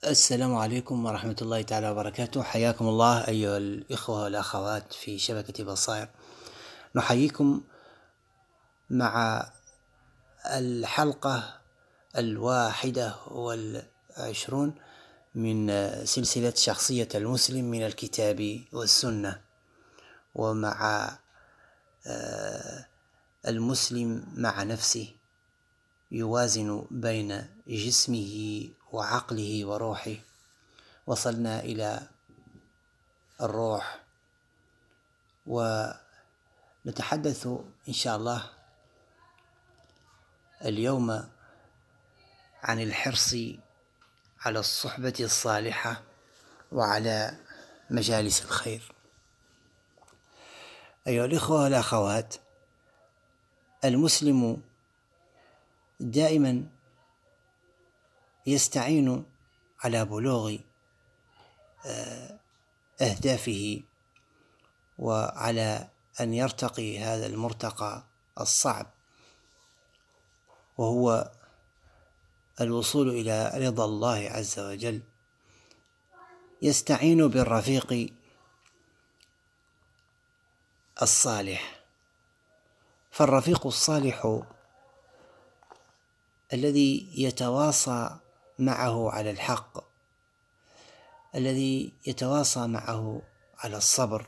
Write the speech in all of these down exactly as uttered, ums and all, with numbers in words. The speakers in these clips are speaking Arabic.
السلام عليكم ورحمة الله تعالى وبركاته. حياكم الله أيها الإخوة والأخوات في شبكة بصائر. نحييكم مع الحلقة الواحدة والعشرون من سلسلة شخصية المسلم من الكتاب والسنة، ومع المسلم مع نفسه يوازن بين جسمه وعقله وروحه. وصلنا إلى الروح، ونتحدث إن شاء الله اليوم عن الحرص على الصحبة الصالحة وعلى مجالس الخير. أيها الإخوة والأخوات، المسلم دائما يستعين على بلوغ أهدافه وعلى أن يرتقي هذا المرتقى الصعب، وهو الوصول إلى رضا الله عز وجل. يستعين بالرفيق الصالح، فالرفيق الصالح الذي يتواصى معه على الحق، الذي يتواصى معه على الصبر،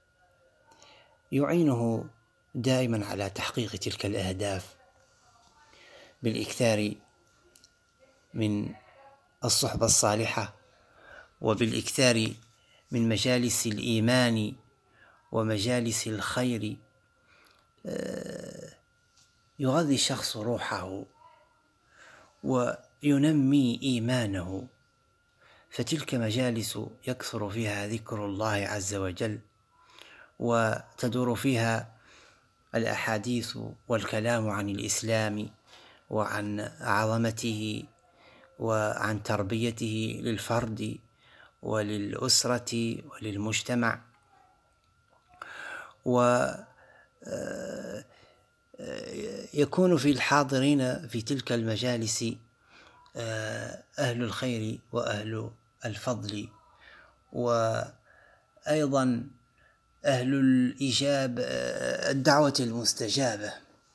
يعينه دائما على تحقيق تلك الأهداف بالإكثار من الصحبة الصالحة، وبالإكثار من مجالس الإيمان ومجالس الخير. يغذي الشخص روحه وينمي إيمانه، فتلك مجالس يكثر فيها ذكر الله عز وجل، وتدور فيها الأحاديث والكلام عن الإسلام وعن عظمته وعن تربيته للفرد وللأسرة وللمجتمع. ويكون في الحاضرين في تلك المجالس أهل الخير وأهل الفضل، وأيضا أهل الإجابة، الدعوة المستجابة.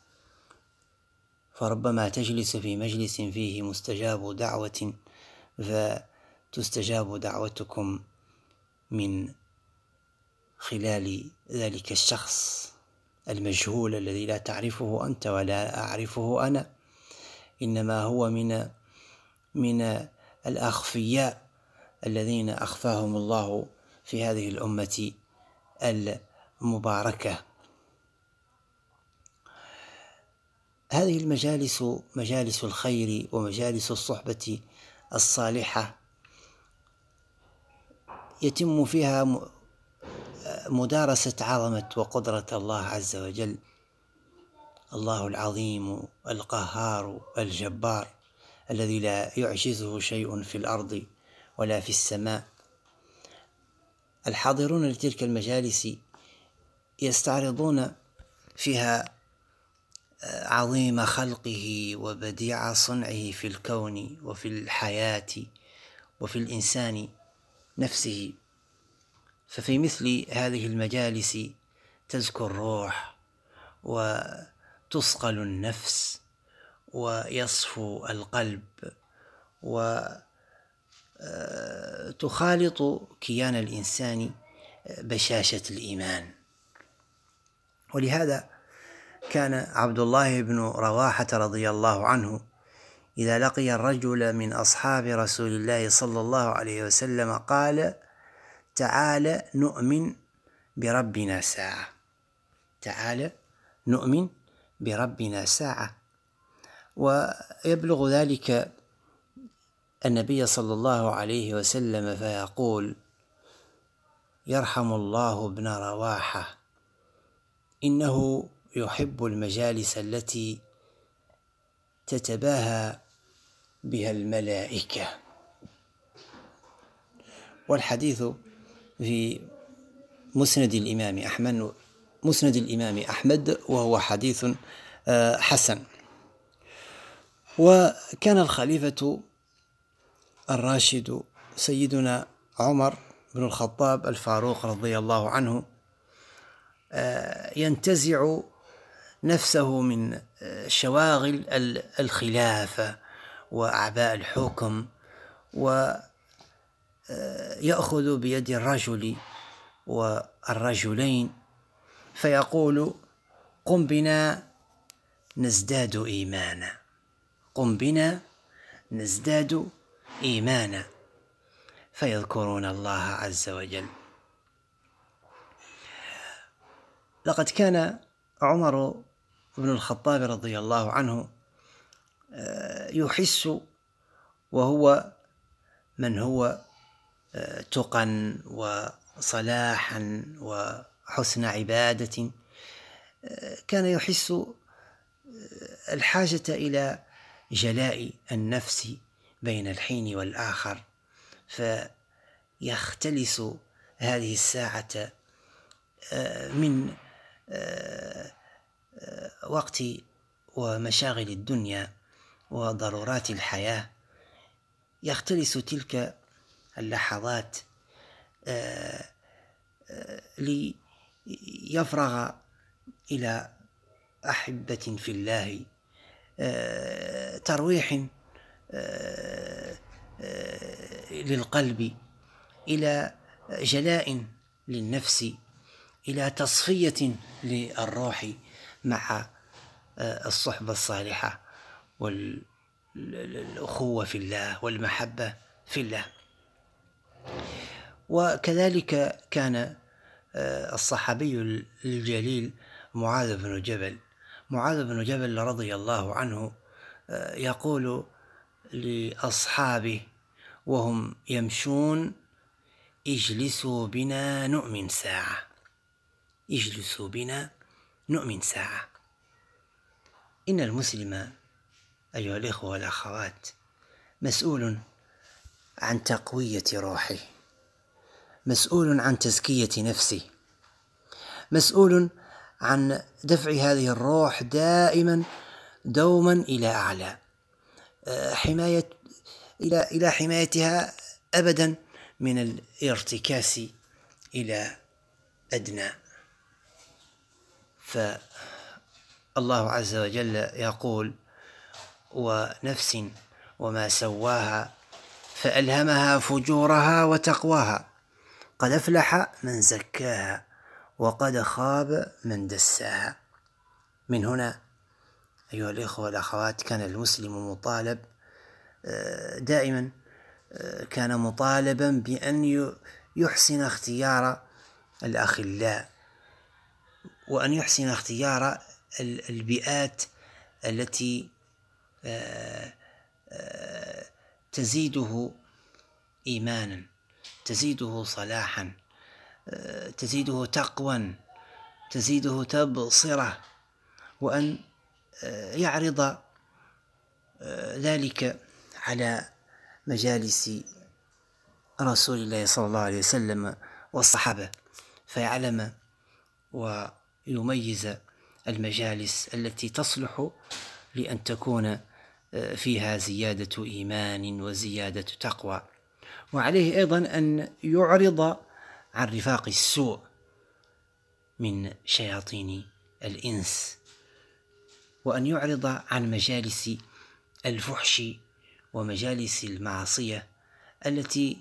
فربما تجلس في مجلس فيه مستجاب دعوة فتستجاب دعوتكم من خلال ذلك الشخص المجهول الذي لا تعرفه أنت ولا أعرفه أنا، إنما هو من من الأخفياء الذين أخفاهم الله في هذه الأمة المباركة. هذه المجالس مجالس الخير ومجالس الصحبة الصالحة يتم فيها مدارسة عظمة وقدرة الله عز وجل، الله العظيم القهار الجبار الذي لا يعجزه شيء في الأرض ولا في السماء. الحاضرون لتلك المجالس يستعرضون فيها عظيم خلقه وبديع صنعه في الكون وفي الحياة وفي الإنسان نفسه. ففي مثل هذه المجالس تزكو الروح وتصقل النفس ويصفو القلب وتخالط كيان الإنسان بشاشة الإيمان. ولهذا كان عبد الله بن رواحة رضي الله عنه إذا لقي الرجل من أصحاب رسول الله صلى الله عليه وسلم قال: تعال نؤمن بربنا ساعة، تعال نؤمن بربنا ساعة. ويبلغ ذلك النبي صلى الله عليه وسلم فيقول: يرحم الله ابن رواحة، إنه يحب المجالس التي تتباهى بها الملائكة. والحديث في مسند الإمام أحمد مسند الإمام أحمد وهو حديث حسن. وكان الخليفة الراشد سيدنا عمر بن الخطاب الفاروق رضي الله عنه ينتزع نفسه من شواغل الخلافة وأعباء الحكم، ويأخذ بيد الرجل والرجلين فيقول: قم بنا نزداد إيمانا، قم بنا نزداد إيمانا، فيذكرون الله عز وجل. لقد كان عمر بن الخطاب رضي الله عنه يحس، وهو من هو تقى وصلاحا وحسن عبادة، كان يحس الحاجة إلى جلاء النفس بين الحين والآخر، فيختلس هذه الساعة من وقت ومشاغل الدنيا وضرورات الحياة، يختلس تلك اللحظات ليفرغ إلى أحبة في الله، ترويح للقلب، إلى جلاء للنفس، إلى تصفية للروح مع الصحبة الصالحة والأخوة في الله والمحبة في الله. وكذلك كان الصحابي الجليل معاذ بن جبل معاذ بن جبل رضي الله عنه يقول لأصحابه وهم يمشون: اجلسوا بنا نؤمن ساعة، اجلسوا بنا نؤمن ساعة. إن المسلم أيها الإخوة والأخوات مسؤول عن تقوية روحه، مسؤول عن تزكية نفسه، مسؤول عن دفع هذه الروح دائما دوما إلى أعلى، حماية إلى إلى حمايتها أبدا من الارتكاس إلى أدنى. فالله عز وجل يقول: ونفس وما سواها فألهمها فجورها وتقواها، قد أفلح من زكاها وقد خاب من دساها. من هنا أيها الإخوة والأخوات كان المسلم مطالب دائما، كان مطالبا بأن يحسن اختيار الأخلاء، وأن يحسن اختيار البيئات التي تزيده إيمانا، تزيده صلاحا، تزيده تقوى، تزيده تبصرة، وأن يعرض ذلك على مجالس رسول الله صلى الله عليه وسلم والصحابة، فيعلم ويميز المجالس التي تصلح لأن تكون فيها زيادة إيمان وزيادة تقوى. وعليه أيضا أن يعرض عن رفاق السوء من شياطين الإنس، وأن يعرض عن مجالس الفحش ومجالس المعصية التي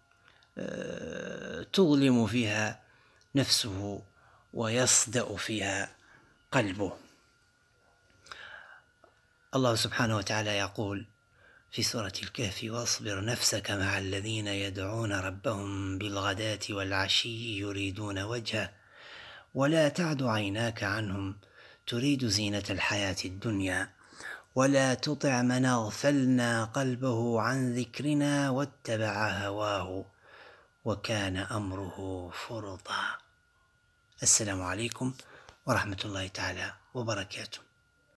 تظلم فيها نفسه ويصدأ فيها قلبه. الله سبحانه وتعالى يقول في سورة الكهف: واصبر نفسك مع الذين يدعون ربهم بالغداة والعشي يريدون وجهه ولا تعد عيناك عنهم تريد زينة الحياة الدنيا ولا تطع من أغفلنا قلبه عن ذكرنا واتبع هواه وكان أمره فرطا. السلام عليكم ورحمة الله تعالى وبركاته.